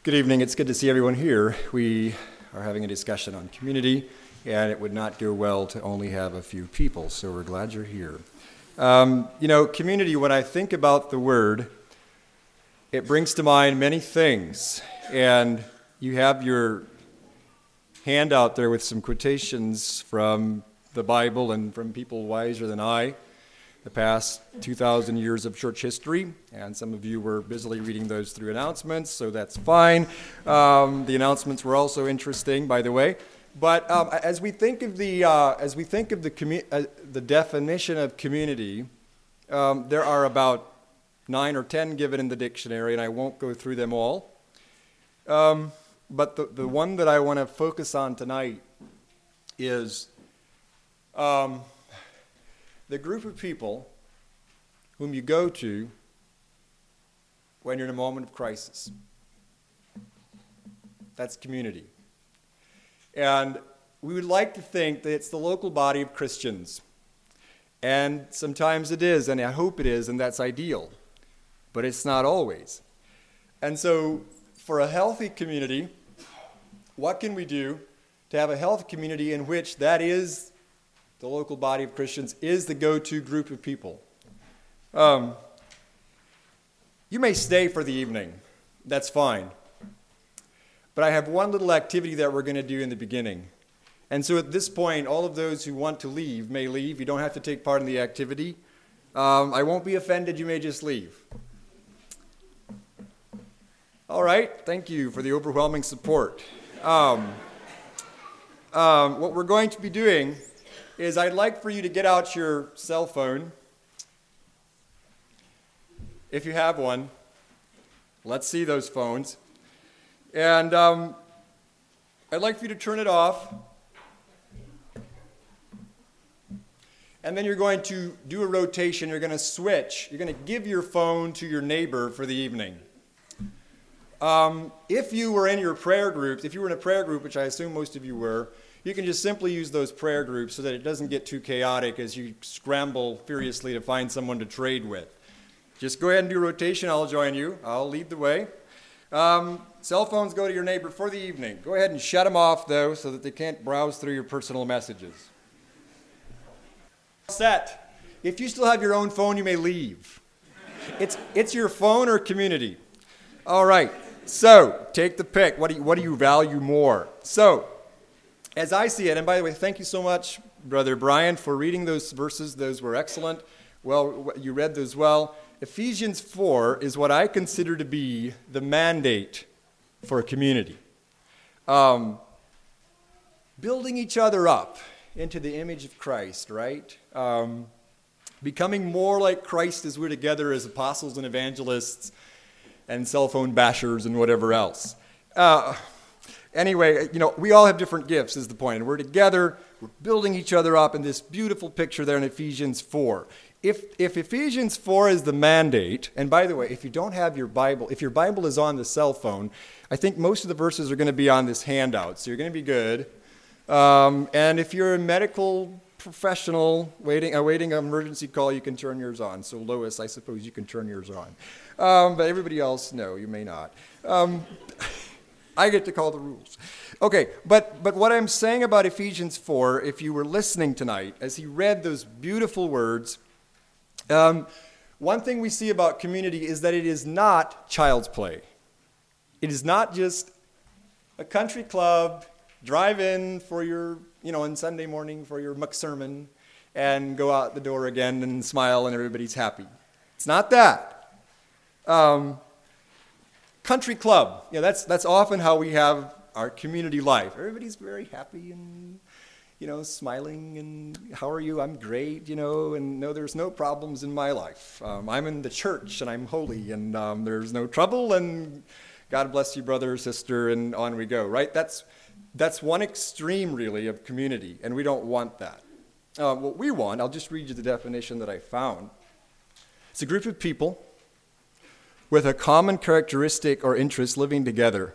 Good evening. It's good to see everyone here. We are having a discussion on community, and it would not go well to only have a few people, so we're glad you're here. Community, when I think about the word, it brings to mind many things, and you have your hand out there with some quotations from the Bible and from people wiser than I, the past 2,000 years of church history, and some of you were busily reading those through announcements, so that's fine. The announcements were also interesting, by the way. But as we think of the definition of community, there are about 9 or 10 given in the dictionary, and I won't go through them all. But the one that I want to focus on tonight is the group of people whom you go to when you're in a moment of crisis. That's community. And we would like to think that it's the local body of Christians. And sometimes it is, and I hope it is, and that's ideal. But it's not always. And so, for a healthy community, what can we do to have a healthy community in which that is the local body of Christians, is the go-to group of people? You may stay for the evening. That's fine. But I have one little activity that we're going to do in the beginning. And so at this point, all of those who want to leave may leave. You don't have to take part in the activity. I won't be offended. You may just leave. All right. Thank you for the overwhelming support. What we're going to be doing is I'd like for you to get out your cell phone. If you have one, let's see those phones. And I'd like for you to turn it off. And then you're going to do a rotation. You're going to switch. You're going to give your phone to your neighbor for the evening. If you were in your prayer groups, if you were in a prayer group, which I assume most of you were, you can just simply use those prayer groups so that it doesn't get too chaotic as you scramble furiously to find someone to trade with. Just go ahead and do a rotation. I'll join you. I'll lead the way. Cell phones go to your neighbor for the evening. Go ahead and shut them off, though, so that they can't browse through your personal messages. Set. If you still have your own phone, you may leave. It's your phone or community. All right. So take the pick. What do you value more? So, as I see it, and by the way, thank you so much, Brother Brian, for reading those verses. Those were excellent. Well, you read those well. Ephesians 4 is what I consider to be the mandate for a community. Building each other up into the image of Christ, right? Becoming more like Christ as we're together as apostles and evangelists and cell phone bashers and whatever else. Anyway, we all have different gifts is the point. And we're together, we're building each other up in this beautiful picture there in Ephesians 4. If Ephesians 4 is the mandate, and by the way, if you don't have your Bible, if your Bible is on the cell phone, I think most of the verses are going to be on this handout, so you're going to be good. And if you're a medical professional awaiting an emergency call, you can turn yours on. So Lois, I suppose you can turn yours on. But everybody else, no, you may not. I get to call the rules. Okay, but what I'm saying about Ephesians 4, if you were listening tonight, as he read those beautiful words, one thing we see about community is that it is not child's play. It is not just a country club, drive in for your, on Sunday morning for your sermon, and go out the door again and smile and everybody's happy. It's not that. Country club, that's often how we have our community life. Everybody's very happy and, smiling and how are you? I'm great, and no, there's no problems in my life. I'm in the church and I'm holy and there's no trouble and God bless you, brother or sister, and on we go, right? That's one extreme, really, of community, and we don't want that. What we want, I'll just read you the definition that I found. It's a group of people with a common characteristic or interest living together.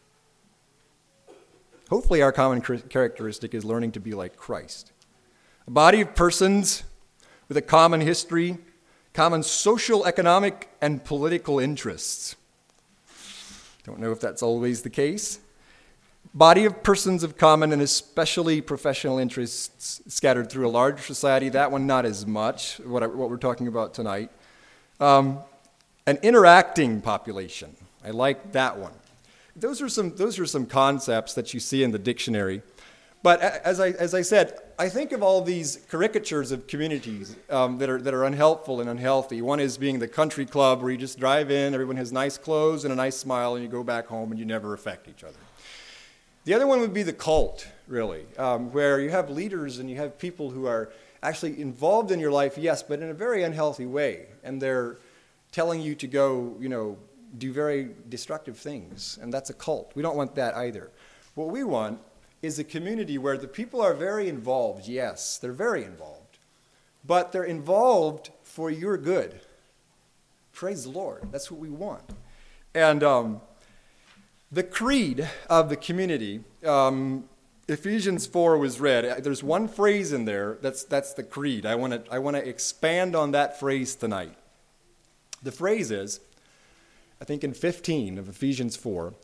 Hopefully our common characteristic is learning to be like Christ. A body of persons with a common history, common social, economic, and political interests. Don't know if that's always the case. Body of persons of common and especially professional interests scattered through a large society. That one not as much, what we're talking about tonight. An interacting population. I like that one. Those are some concepts that you see in the dictionary. But as I said, I think of all these caricatures of communities that are unhelpful and unhealthy. One is being the country club where you just drive in, everyone has nice clothes and a nice smile, and you go back home and you never affect each other. The other one would be the cult, really, where you have leaders and you have people who are actually involved in your life, yes, but in a very unhealthy way. And they're telling you to go, do very destructive things. And that's a cult. We don't want that either. What we want is a community where the people are very involved. Yes, they're very involved. But they're involved for your good. Praise the Lord. That's what we want. And the creed of the community, Ephesians 4 was read. There's one phrase in there that's the creed. I want to expand on that phrase tonight. The phrase is, I think in 15 of Ephesians 4,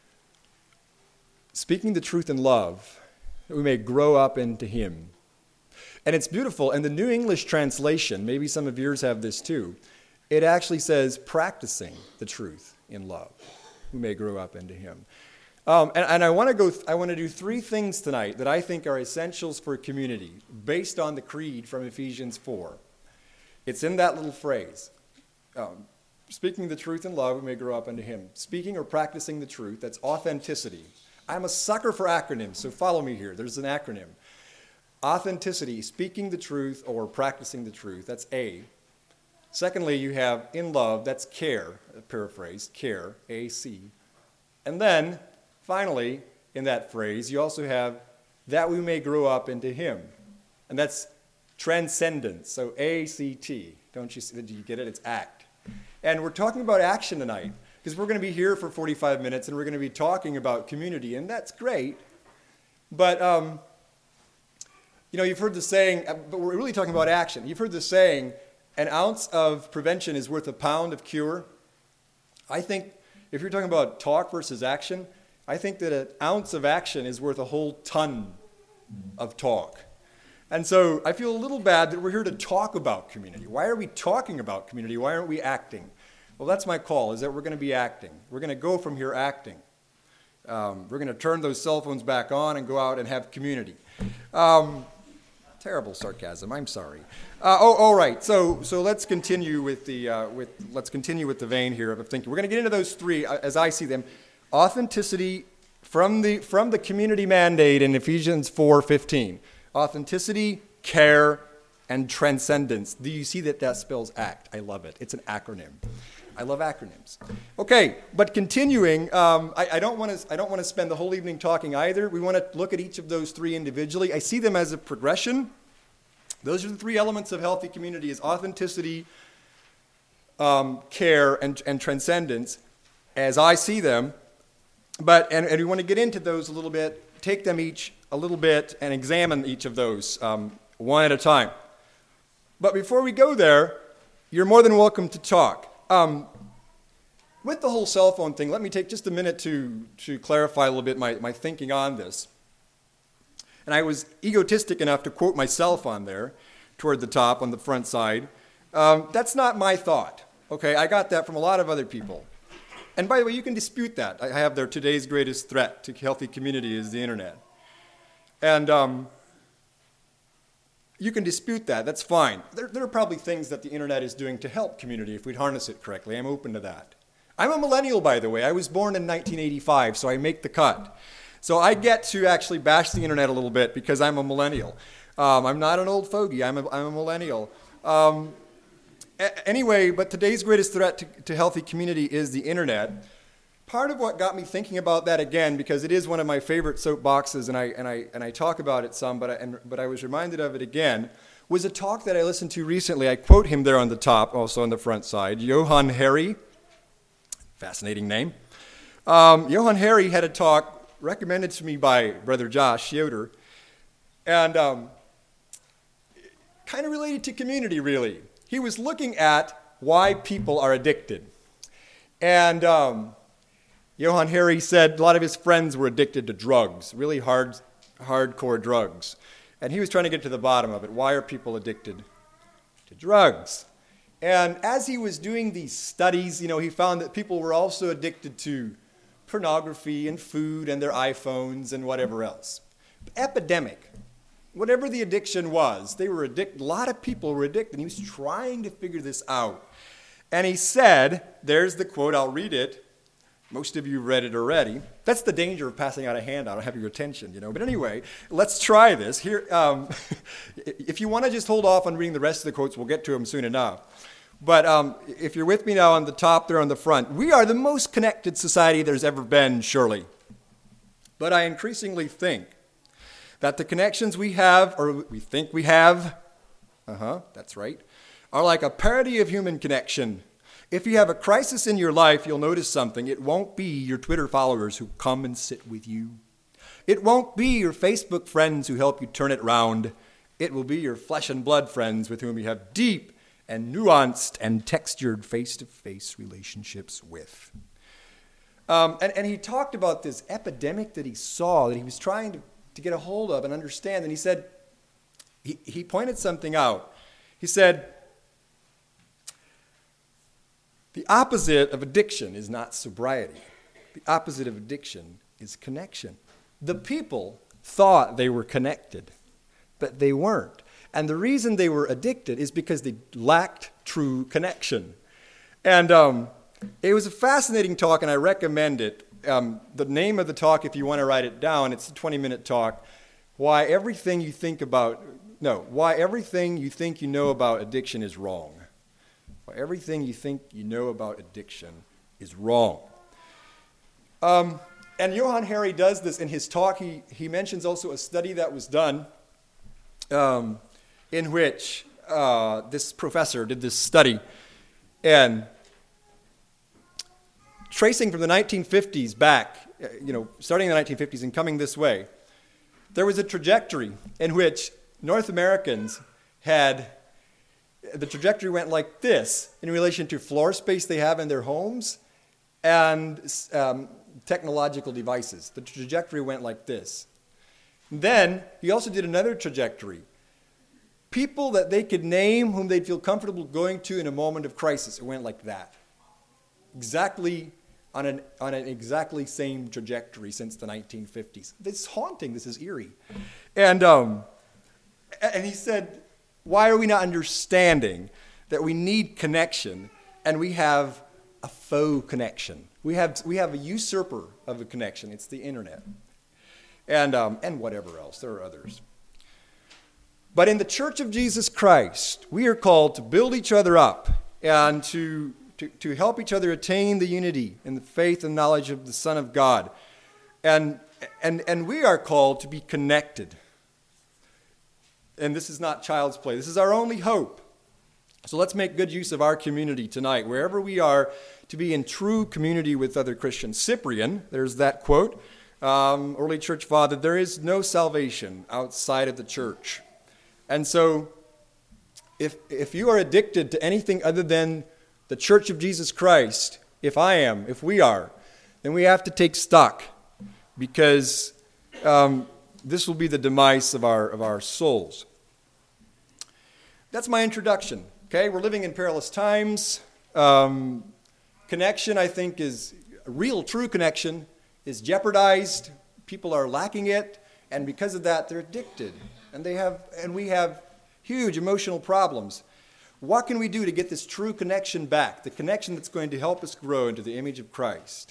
speaking the truth in love, that we may grow up into him. And it's beautiful. And the New English translation, maybe some of yours have this too, it actually says practicing the truth in love. Who may grow up into him. And I want to do three things tonight that I think are essentials for a community based on the creed from Ephesians 4. It's in that little phrase. Speaking the truth in love, we may grow up into him. Speaking or practicing the truth, that's authenticity. I'm a sucker for acronyms, so follow me here. There's an acronym. Authenticity, speaking the truth or practicing the truth, that's A. Secondly, you have in love, that's care, paraphrase, care, A-C. And then, finally, in that phrase, you also have that we may grow up into him. And that's transcendence, so A-C-T. Don't you see, do you get it? It's act. And we're talking about action tonight, because we're going to be here for 45 minutes, and we're going to be talking about community, and that's great. But, you've heard the saying, but we're really talking about action. You've heard the saying, an ounce of prevention is worth a pound of cure. I think if you're talking about talk versus action, I think that an ounce of action is worth a whole ton of talk. And so I feel a little bad that we're here to talk about community. Why are we talking about community? Why aren't we acting? Well, that's my call, is that we're going to be acting. We're going to go from here acting. We're going to turn those cell phones back on and go out and have community. Terrible sarcasm. I'm sorry. All right. So let's continue with the vein here of thinking. We're going to get into those three as I see them. Authenticity from the community mandate in Ephesians 4:15. Authenticity, care, and transcendence. Do you see that spells ACT? I love it. It's an acronym. I love acronyms. Okay, but continuing, I don't want to spend the whole evening talking either. We want to look at each of those three individually. I see them as a progression. Those are the three elements of healthy community: is authenticity, care, and transcendence, as I see them. And we want to get into those a little bit, take them each a little bit, and examine each of those one at a time. But before we go there, you're more than welcome to talk. With the whole cell phone thing, let me take just a minute to clarify a little bit my thinking on this. And I was egotistic enough to quote myself on there, toward the top, on the front side. That's not my thought, okay? I got that from a lot of other people. And by the way, you can dispute that. I have there, today's greatest threat to healthy community is the internet. And you can dispute that. That's fine. There are probably things that the internet is doing to help community if we'd harness it correctly. I'm open to that. I'm a millennial, by the way. I was born in 1985, so I make the cut. So I get to actually bash the internet a little bit because I'm a millennial. I'm not an old fogey. I'm a millennial. Anyway, but today's greatest threat to healthy community is the internet. Part of what got me thinking about that again, because it is one of my favorite soapboxes, and I talk about it some, but I was reminded of it again, was a talk that I listened to recently. I quote him there on the top, also on the front side. Johann Hari, fascinating name. Johann Hari had a talk recommended to me by Brother Josh Yoder, and kind of related to community, really. He was looking at why people are addicted. And Johann Hari said a lot of his friends were addicted to drugs, really hardcore drugs. And he was trying to get to the bottom of it. Why are people addicted to drugs? And as he was doing these studies, he found that people were also addicted to pornography and food and their iPhones and whatever else. Epidemic. Whatever the addiction was, they were addicted. A lot of people were addicted. He was trying to figure this out. And he said, there's the quote, I'll read it. Most of you read it already. That's the danger of passing out a handout. I don't have your attention, But anyway, let's try this. Here, if you want to just hold off on reading the rest of the quotes, we'll get to them soon enough. But if you're with me now on the top there on the front, we are the most connected society there's ever been, surely. But I increasingly think that the connections we have, or we think we have, that's right, are like a parody of human connection. If you have a crisis in your life, you'll notice something. It won't be your Twitter followers who come and sit with you. It won't be your Facebook friends who help you turn it round. It will be your flesh and blood friends with whom you have deep and nuanced and textured face-to-face relationships with. And he talked about this epidemic that he saw, that he was trying to get a hold of and understand. And he said, he pointed something out. He said, the opposite of addiction is not sobriety. The opposite of addiction is connection. The people thought they were connected, but they weren't. And the reason they were addicted is because they lacked true connection. And it was a fascinating talk, and I recommend it. The name of the talk, if you want to write it down, it's a 20-minute talk, why everything you think you know about addiction is wrong. Everything you think you know about addiction is wrong. And Johann Hari does this in his talk. He mentions also a study that was done in which this professor did this study. And tracing from the 1950s back, starting in the 1950s and coming this way, there was a trajectory in which North Americans the trajectory went like this in relation to floor space they have in their homes and technological devices. The trajectory went like this. Then he also did another trajectory. People that they could name whom they'd feel comfortable going to in a moment of crisis. It went like that. Exactly on an exactly same trajectory since the 1950s. This is haunting. This is eerie. And he said, why are we not understanding that we need connection and we have a faux connection? We have a usurper of a connection. It's the internet. And whatever else. There are others. But in the Church of Jesus Christ, we are called to build each other up and to help each other attain the unity in the faith and knowledge of the Son of God. And we are called to be connected. And this is not child's play. This is our only hope. So let's make good use of our community tonight, wherever we are, to be in true community with other Christians. Cyprian, there's that quote, early church father, there is no salvation outside of the church. And so if you are addicted to anything other than the Church of Jesus Christ, if we are, then we have to take stock, because this will be the demise of our souls. That's my introduction. Okay, we're living in perilous times. Connection, I think, is real, true connection is jeopardized. People are lacking it, and because of that, they're addicted, and we have huge emotional problems. What can we do to get this true connection back? The connection that's going to help us grow into the image of Christ.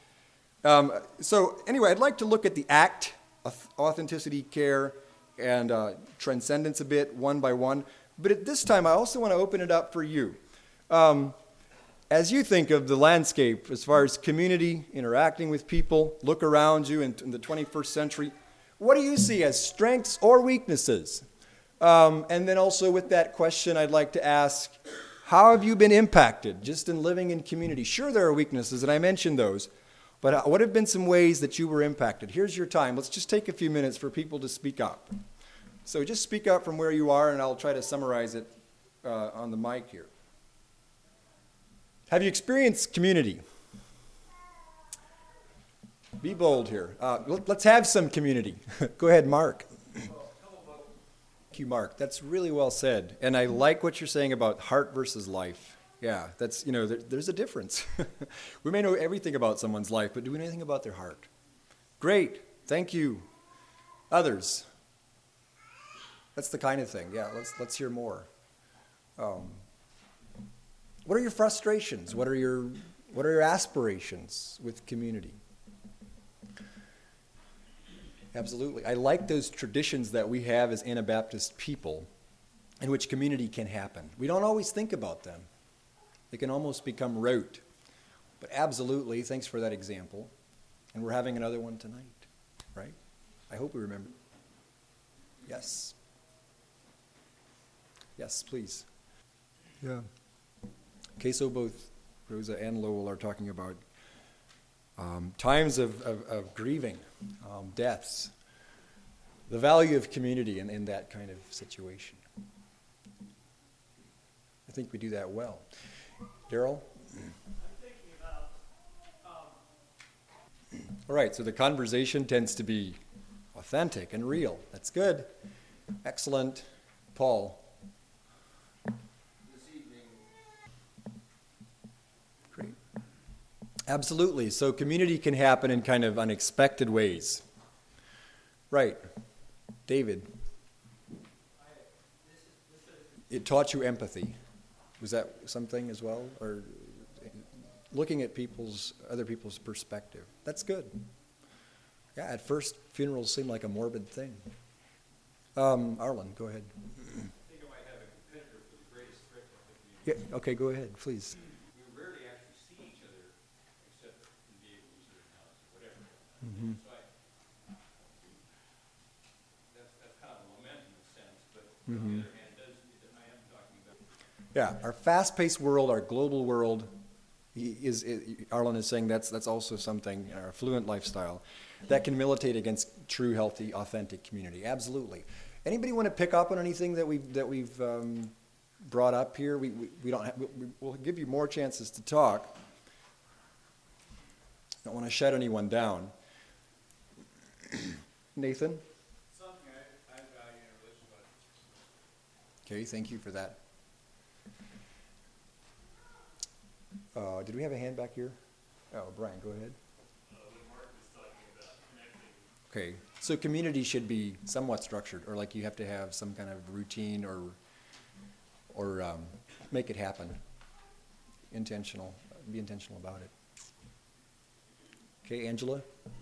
So anyway, I'd like to look at the ACT, authenticity, care, and transcendence a bit, one by one. But at this time, I also want to open it up for you. As you think of the landscape as far as community, interacting with people, look around you in the 21st century, what do you see as strengths or weaknesses? And then also with that question, I'd like to ask, how have you been impacted just in living in community? Sure, there are weaknesses, and I mentioned those. But what have been some ways that you were impacted? Here's your time. Let's just take a few minutes for people to speak up. So just speak up from where you are, and I'll try to summarize it on the mic here. Have you experienced community? Be bold here. Let's have some community. Go ahead, Mark. Thank you, Mark. That's really well said. And I like what you're saying about heart versus life. Yeah, that's, there's a difference. We may know everything about someone's life, but do we know anything about their heart? Great. Thank you. Others? That's the kind of thing. Yeah, let's hear more. What are your frustrations? What are your aspirations with community? Absolutely. I like those traditions that we have as Anabaptist people in which community can happen. We don't always think about them. They can almost become rote. But absolutely, thanks for that example. And we're having another one tonight, right? I hope we remember. Yes. Yes, please. Yeah. Okay, so both Rosa and Lowell are talking about times of grieving, deaths, the value of community in that kind of situation. I think we do that well. Daryl? I'm thinking about... All right, so the conversation tends to be authentic and real. That's good. Excellent. Paul? Great. Absolutely. So community can happen in kind of unexpected ways. Right. David? It taught you empathy. Was that something as well? Or looking at other people's perspective? That's good. Yeah, at first, funerals seem like a morbid thing. Arlen, go ahead. I think I might have a competitor for the greatest threat to the community. Yeah, okay, go ahead, please. We rarely actually see each other except in vehicles or in houses or whatever. Mm-hmm. So that's kind of a momentum in a sense, but Mm-hmm. on the other hand, I am talking about... Yeah, our fast-paced world, our global world, Arlen is saying that's also something in our affluent lifestyle that can militate against true, healthy, authentic community. Absolutely. Anybody want to pick up on anything that we've brought up here? We'll give you more chances to talk. Don't want to shut anyone down. Nathan? Something I value in a relationship. Okay, thank you for that. Did we have a hand back here? Oh, Brian, go ahead. What Mark was talking about, connecting. Okay, so community should be somewhat structured, or like you have to have some kind of routine or make it happen. Be intentional about it. Okay, Angela?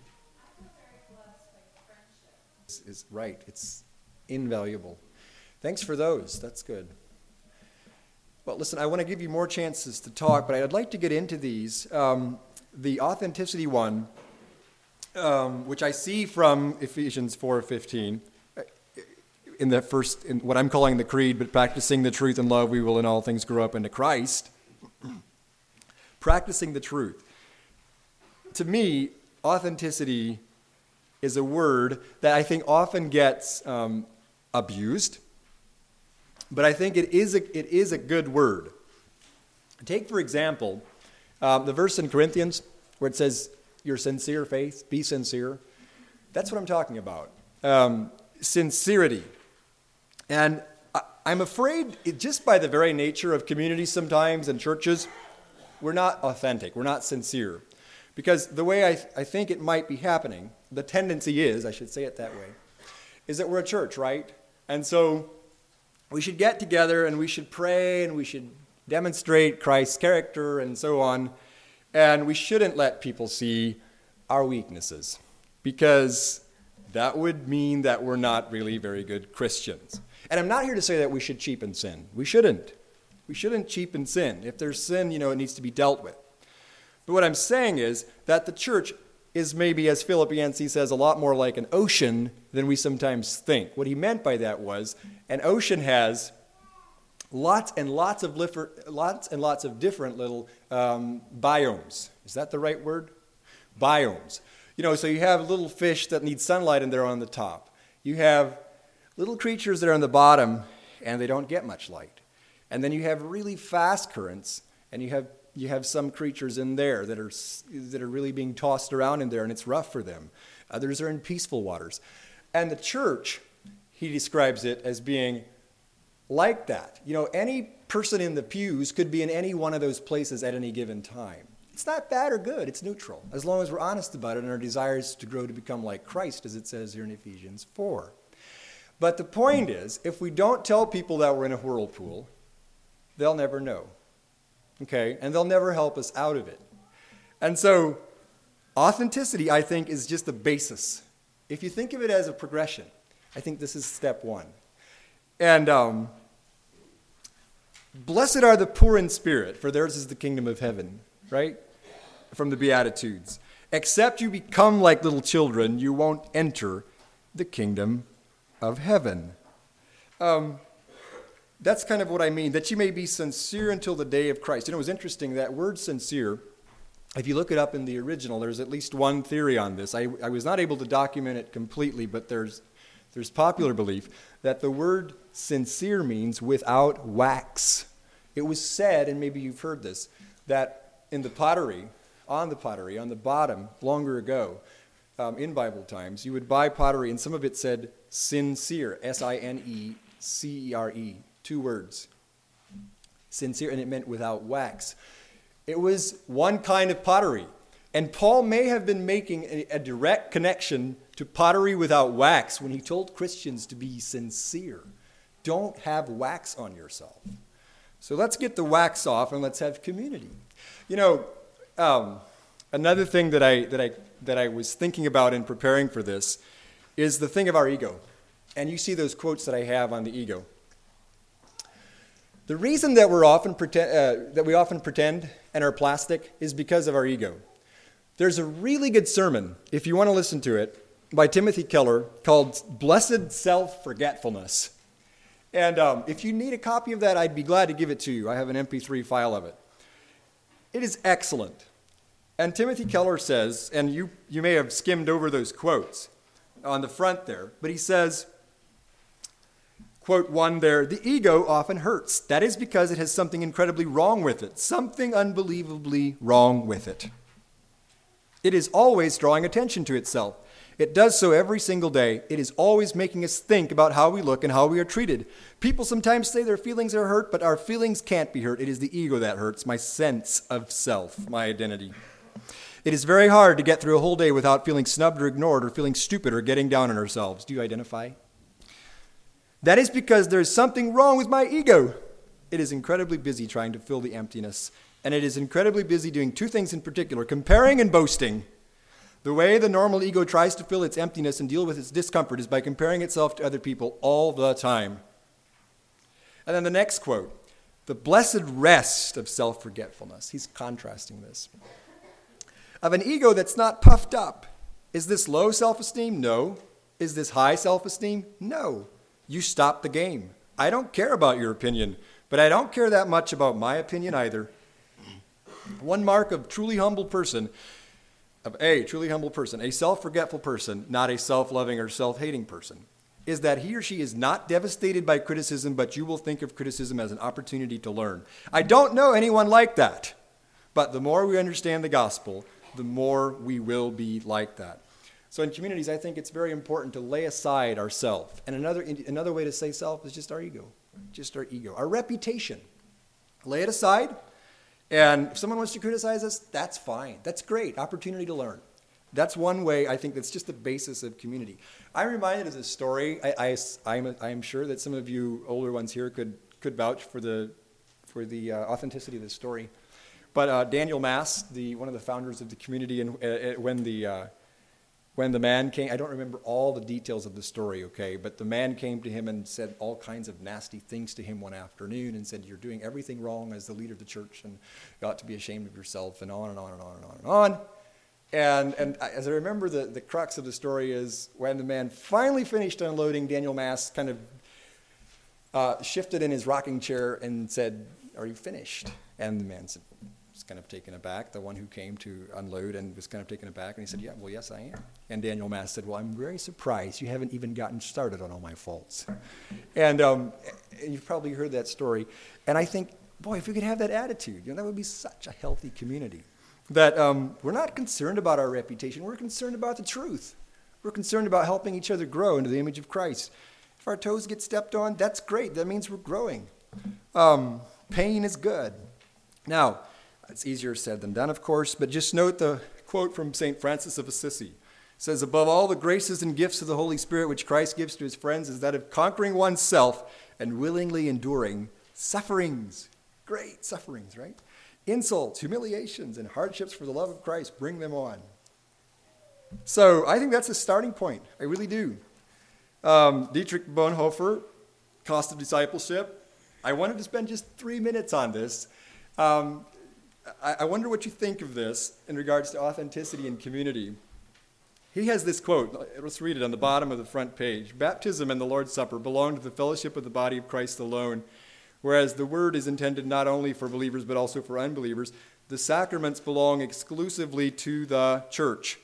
Is right, it's invaluable. Thanks for those, that's good. Well, listen, I want to give you more chances to talk, but I'd like to get into these. The authenticity one, which I see from Ephesians 4:15, in what I'm calling the creed, but practicing the truth and love, we will in all things grow up into Christ. Practicing the truth. To me, authenticity is a word that I think often gets abused. But I think it is a good word. Take, for example, the verse in Corinthians where it says, your sincere faith, be sincere. That's what I'm talking about. Sincerity. And I'm afraid, just by the very nature of communities sometimes and churches, we're not authentic, we're not sincere. Because the way I think it might be happening, the tendency is, I should say it that way, is that we're a church, right? And so we should get together and we should pray and we should demonstrate Christ's character and so on. And we shouldn't let people see our weaknesses because that would mean that we're not really very good Christians. And I'm not here to say that we should cheapen sin. We shouldn't. We shouldn't cheapen sin. If there's sin, it needs to be dealt with. But what I'm saying is that the church is maybe, as Philip Yancey says, a lot more like an ocean than we sometimes think. What he meant by that was an ocean has lots and lots of different little biomes. Is that the right word? Biomes. So you have little fish that need sunlight and they're on the top. You have little creatures that are on the bottom and they don't get much light. And then you have really fast currents and you have you have some creatures in there that are really being tossed around in there, and it's rough for them. Others are in peaceful waters. And the church, he describes it as being like that. Any person in the pews could be in any one of those places at any given time. It's not bad or good. It's neutral, as long as we're honest about it and our desires to grow to become like Christ, as it says here in Ephesians 4. But the point is, if we don't tell people that we're in a whirlpool, they'll never know. Okay? And they'll never help us out of it. And so, authenticity, I think, is just the basis. If you think of it as a progression, I think this is step one. And blessed are the poor in spirit, for theirs is the kingdom of heaven, right? From the Beatitudes. Except you become like little children, you won't enter the kingdom of heaven. That's kind of what I mean, that you may be sincere until the day of Christ. It was interesting, that word sincere, if you look it up in the original, there's at least one theory on this. I was not able to document it completely, but there's popular belief that the word sincere means without wax. It was said, and maybe you've heard this, that in the pottery, on the bottom, longer ago, in Bible times, you would buy pottery, and some of it said sincere, S-I-N-E-C-E-R-E, 2 words. Sincere, and it meant without wax. It was one kind of pottery. And Paul may have been making a direct connection to pottery without wax when he told Christians to be sincere. Don't have wax on yourself. So let's get the wax off and let's have community. Another thing that I was thinking about in preparing for this is the thing of our ego. And you see those quotes that I have on the ego. The reason that we often pretend and are plastic is because of our ego. There's a really good sermon, if you want to listen to it, by Timothy Keller called Blessed Self-Forgetfulness. And if you need a copy of that, I'd be glad to give it to you. I have an MP3 file of it. It is excellent. And Timothy Keller says, and you may have skimmed over those quotes on the front there, but he says, quote 1 there, the ego often hurts. That is because it has something incredibly wrong with it, something unbelievably wrong with it. It is always drawing attention to itself. It does so every single day. It is always making us think about how we look and how we are treated. People sometimes say their feelings are hurt, but our feelings can't be hurt. It is the ego that hurts, my sense of self, my identity. It is very hard to get through a whole day without feeling snubbed or ignored or feeling stupid or getting down on ourselves. Do you identify? That is because there is something wrong with my ego. It is incredibly busy trying to fill the emptiness, and it is incredibly busy doing 2 things in particular, comparing and boasting. The way the normal ego tries to fill its emptiness and deal with its discomfort is by comparing itself to other people all the time. And then the next quote, the blessed rest of self-forgetfulness. He's contrasting this. Of an ego that's not puffed up. Is this low self-esteem? No. Is this high self-esteem? No. You stop the game. I don't care about your opinion, but I don't care that much about my opinion either. One mark of a truly humble person, a self-forgetful person, not a self-loving or self-hating person, is that he or she is not devastated by criticism, but you will think of criticism as an opportunity to learn. I don't know anyone like that, but the more we understand the gospel, the more we will be like that. So in communities, I think it's very important to lay aside our self. And another way to say self is just our ego. Our reputation. Lay it aside. And if someone wants to criticize us, that's fine. That's great. Opportunity to learn. That's one way I think that's just the basis of community. I'm reminded of this story. I'm sure that some of you older ones here could vouch for the authenticity of this story. But Daniel Mass, one of the founders of the community, and when the man came, I don't remember all the details of the story, okay, but the man came to him and said all kinds of nasty things to him one afternoon and said, you're doing everything wrong as the leader of the church and you ought to be ashamed of yourself, and on and on and on and on and on. And as I remember, the crux of the story is when the man finally finished unloading, Daniel Mass kind of shifted in his rocking chair and said, are you finished? And the man said, was kind of taken aback, the one who came to unload, and was kind of taken aback, and he said, yes, I am. And Daniel Mass said, well, I'm very surprised you haven't even gotten started on all my faults. And you've probably heard that story. And I think Boy, if we could have that attitude, that would be such a healthy community. That we're not concerned about our reputation. We're concerned about the truth. We're concerned about helping each other grow into the image of Christ. If our toes get stepped on, that's great. That means we're growing. Pain is good. Now, it's easier said than done, of course, but just note the quote from St. Francis of Assisi. It says, above all the graces and gifts of the Holy Spirit which Christ gives to his friends is that of conquering oneself and willingly enduring sufferings. Great sufferings, right? Insults, humiliations, and hardships for the love of Christ. Bring them on. So I think that's a starting point. I really do. Dietrich Bonhoeffer, Cost of Discipleship. I wanted to spend just 3 minutes on this. I wonder what you think of this in regards to authenticity and community. He has this quote. Let's read it on the bottom of the front page. Baptism and the Lord's Supper belong to the fellowship of the body of Christ alone, whereas the word is intended not only for believers but also for unbelievers. The sacraments belong exclusively to the church.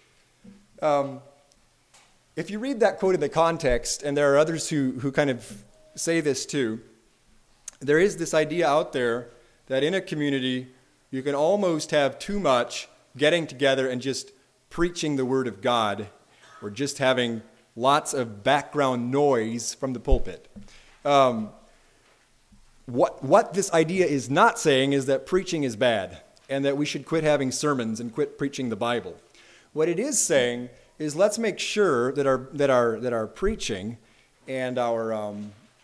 If you read that quote in the context, and there are others who kind of say this too, there is this idea out there that in a community you can almost have too much getting together and just preaching the word of God, or just having lots of background noise from the pulpit. What this idea is not saying is that preaching is bad and that we should quit having sermons and quit preaching the Bible. What it is saying is let's make sure that our preaching and our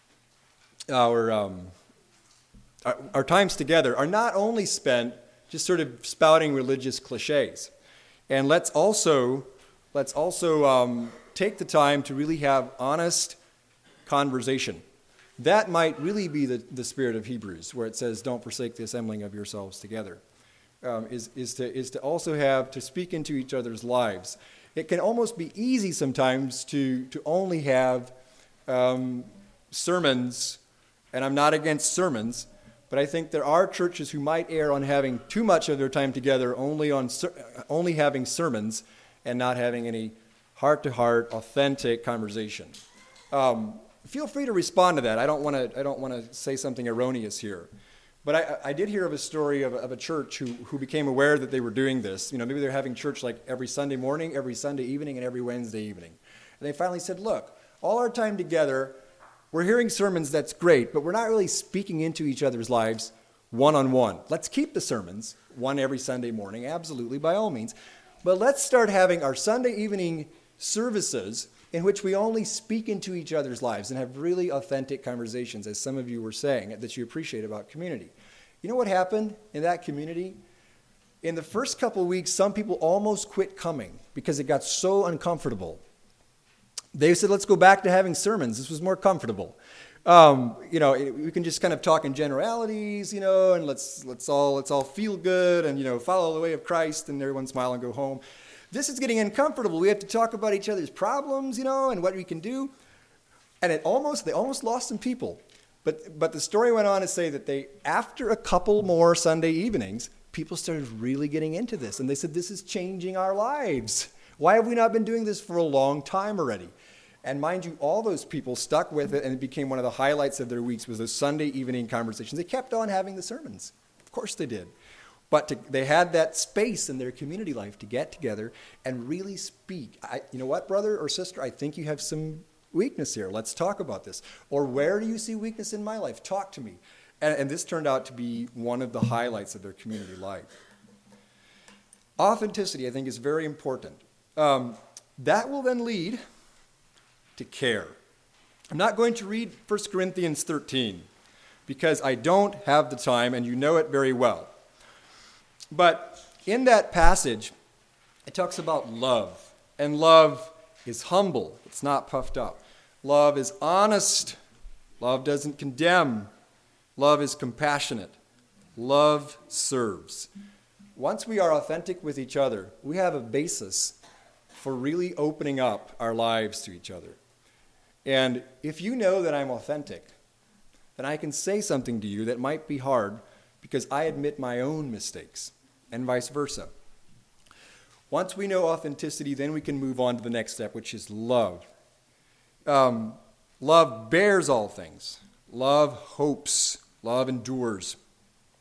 times together are not only spent just sort of spouting religious cliches, and let's also take the time to really have honest conversation. That might really be the spirit of Hebrews, where it says, "Don't forsake the assembling of yourselves together." Is to also have to speak into each other's lives. It can almost be easy sometimes to only have sermons, and I'm not against sermons, but I think there are churches who might err on having too much of their time together only having sermons and not having any heart-to-heart, authentic conversation. Feel free to respond to that. I don't want to say something erroneous here. But I did hear of a story of a church who became aware that they were doing this. Maybe they're having church like every Sunday morning, every Sunday evening, and every Wednesday evening. And they finally said, look, all our time together, we're hearing sermons, that's great, but we're not really speaking into each other's lives one-on-one. Let's keep the sermons, one every Sunday morning, absolutely, by all means. But let's start having our Sunday evening services in which we only speak into each other's lives and have really authentic conversations, as some of you were saying, that you appreciate about community. You know what happened in that community? In the first couple of weeks, some people almost quit coming because it got so uncomfortable. They said, let's go back to having sermons. This was more comfortable. We can just kind of talk in generalities, and let's all feel good and, follow the way of Christ, and everyone smile and go home. This is getting uncomfortable. We have to talk about each other's problems, and what we can do. And they almost lost some people. But the story went on to say that after a couple more Sunday evenings, people started really getting into this. And they said, this is changing our lives. Why have we not been doing this for a long time already? And mind you, all those people stuck with it, and it became one of the highlights of their weeks was those Sunday evening conversations. They kept on having the sermons. Of course they did. But they had that space in their community life to get together and really speak. You know what, brother or sister? I think you have some weakness here. Let's talk about this. Or where do you see weakness in my life? Talk to me. And this turned out to be one of the highlights of their community life. Authenticity, I think, is very important. That will then lead to care. I'm not going to read 1 Corinthians 13 because I don't have the time, and you know it very well. But in that passage, it talks about love. And love is humble. It's not puffed up. Love is honest. Love doesn't condemn. Love is compassionate. Love serves. Once we are authentic with each other, we have a basis for really opening up our lives to each other. And if you know that I'm authentic, then I can say something to you that might be hard because I admit my own mistakes, and vice versa. Once we know authenticity, then we can move on to the next step, which is love. Love bears all things. Love hopes. Love endures.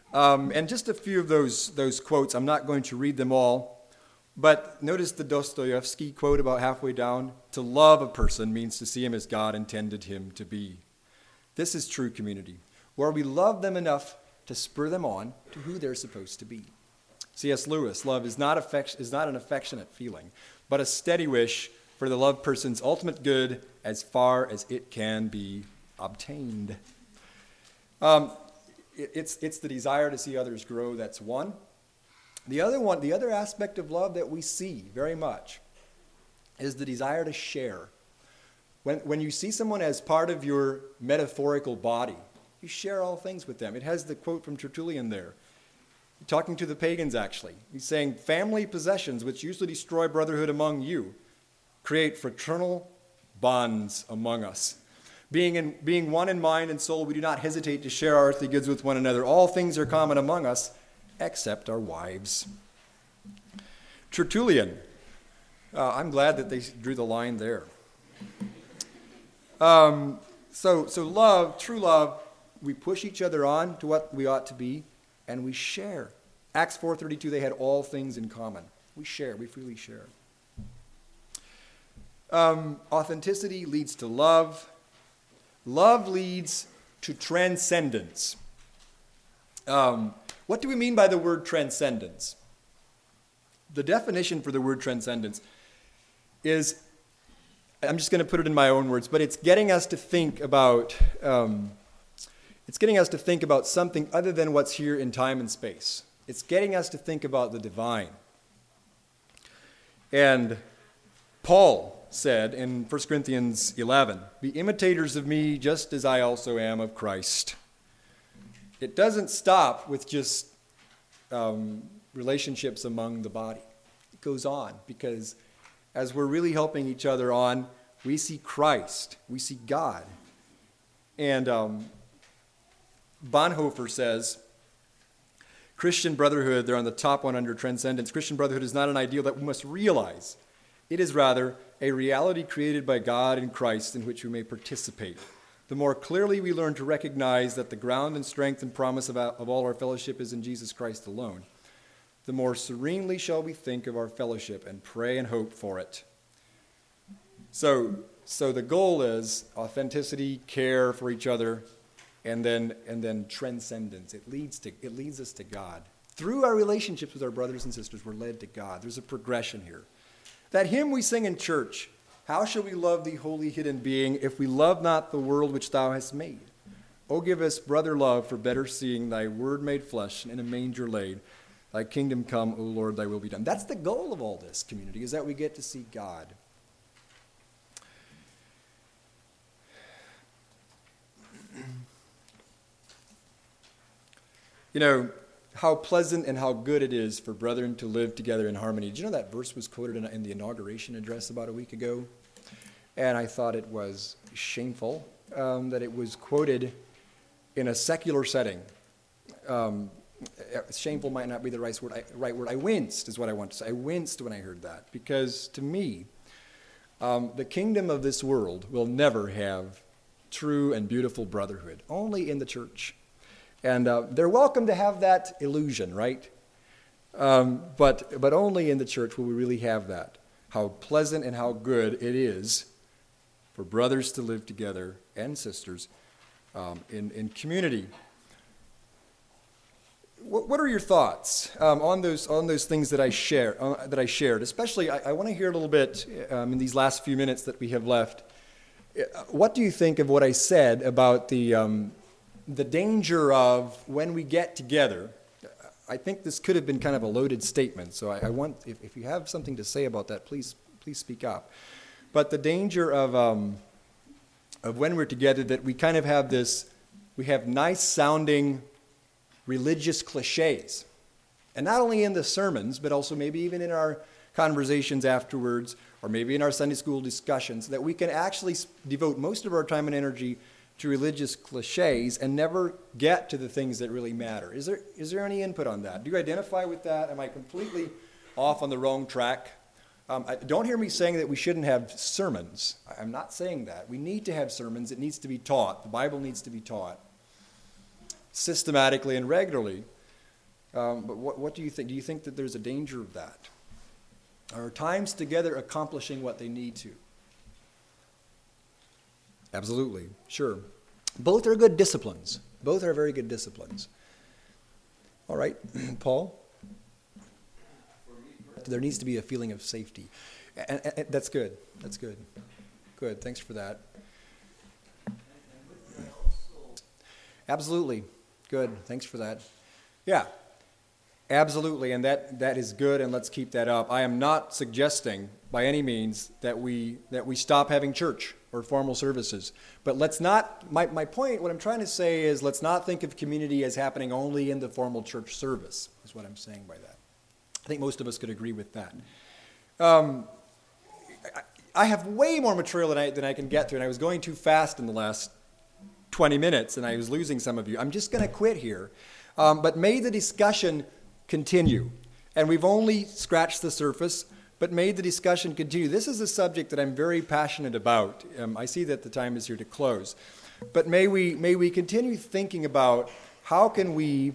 And just a few of those quotes. I'm not going to read them all, but notice the Dostoevsky quote about halfway down. To love a person means to see him as God intended him to be. This is true community, where we love them enough to spur them on to who they're supposed to be. C.S. Lewis, love is not an affectionate feeling, but a steady wish for the loved person's ultimate good as far as it can be obtained. It's the desire to see others grow. That's one. The other aspect of love that we see very much is the desire to share. When you see someone as part of your metaphorical body, you share all things with them. It has the quote from Tertullian there, talking to the pagans actually. He's saying, family possessions which usually destroy brotherhood among you create fraternal bonds among us. Being one in mind and soul, we do not hesitate to share our earthly goods with one another. All things are common among us, except our wives. Tertullian. I'm glad that they drew the line there. So love, true love, we push each other on to what we ought to be, and we share. Acts 4:32, they had all things in common. We share, we freely share. Authenticity leads to love. Love leads to transcendence. What do we mean by the word transcendence? The definition for the word transcendence is, I'm just going to put it in my own words, but it's getting us to think about something other than what's here in time and space. It's getting us to think about the divine. And Paul said in 1 Corinthians 11, be imitators of me just as I also am of Christ. It doesn't stop with just relationships among the body. It goes on because as we're really helping each other on, we see Christ, we see God. And Bonhoeffer says, Christian brotherhood, they're on the top one under transcendence. Christian brotherhood is not an ideal that we must realize. It is rather a reality created by God in Christ in which we may participate. The more clearly we learn to recognize that the ground and strength and promise of all our fellowship is in Jesus Christ alone, the more serenely shall we think of our fellowship and pray and hope for it. So the goal is authenticity, care for each other, and then transcendence. It leads us to God. Through our relationships with our brothers and sisters, we're led to God. There's a progression here. That hymn we sing in church, how shall we love thee, holy hidden being, if we love not the world which thou hast made? O give us brother love for better seeing thy word made flesh and in a manger laid. Thy kingdom come, O Lord, thy will be done. That's the goal of all this community, is that we get to see God. You know, how pleasant and how good it is for brethren to live together in harmony. Did you know that verse was quoted in the inauguration address about a week ago? And I thought it was shameful that it was quoted in a secular setting. Shameful might not be the right word. I winced is what I want to say. I winced when I heard that because to me, the kingdom of this world will never have true and beautiful brotherhood, only in the church. And they're welcome to have that illusion, right? But only in the church will we really have that. How pleasant and how good it is for brothers to live together and sisters in community. What are your thoughts on those things that I shared? Especially, I want to hear a little bit in these last few minutes that we have left. What do you think of what I said about the danger of when we get together? I think this could have been kind of a loaded statement, so I want, if you have something to say about that, please speak up. But the danger of when we're together, that we kind of have we have nice sounding religious cliches. And not only in the sermons, but also maybe even in our conversations afterwards, or maybe in our Sunday school discussions, that we can actually devote most of our time and energy to religious cliches and never get to the things that really matter. Is there any input on that? Do you identify with that? Am I completely off on the wrong track? Don't hear me saying that we shouldn't have sermons. I'm not saying that. We need to have sermons. It needs to be taught. The Bible needs to be taught systematically and regularly. But what do you think? Do you think that there's a danger of that? Are times together accomplishing what they need to? Absolutely, sure. Both are good disciplines. Both are very good disciplines. All right, Paul? There needs to be a feeling of safety. And that's good. That's good. Good, thanks for that. Absolutely. Good, thanks for that. Yeah, absolutely, and that is good, and let's keep that up. I am not suggesting by any means that we stop having church or formal services. But let's not, my point, what I'm trying to say is let's not think of community as happening only in the formal church service, is what I'm saying by that. I think most of us could agree with that. I have way more material than I can get through, and I was going too fast in the last 20 minutes, and I was losing some of you. I'm just going to quit here. But may the discussion continue. And we've only scratched the surface, but may the discussion continue. This is a subject that I'm very passionate about. I see that the time is here to close. But may we continue thinking about how can we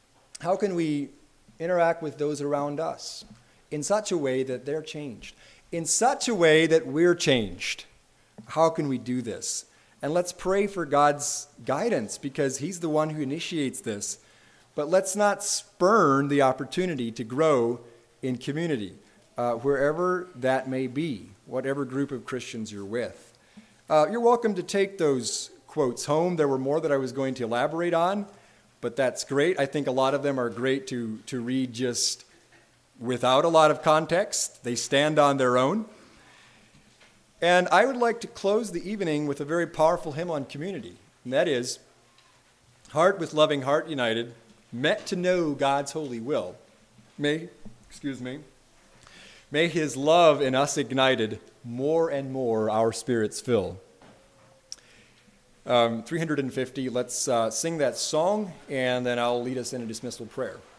interact with those around us in such a way that they're changed, in such a way that we're changed. How can we do this? And let's pray for God's guidance, because he's the one who initiates this. But let's not spurn the opportunity to grow in community, wherever that may be, whatever group of Christians you're with. You're welcome to take those quotes home. There were more that I was going to elaborate on, but that's great. I think a lot of them are great to read just without a lot of context. They stand on their own. And I would like to close the evening with a very powerful hymn on community, and that is, Heart with Loving Heart United, met to know God's holy will. May his love in us ignited, more and more our spirits fill. 350, let's sing that song, and then I'll lead us in a dismissal prayer.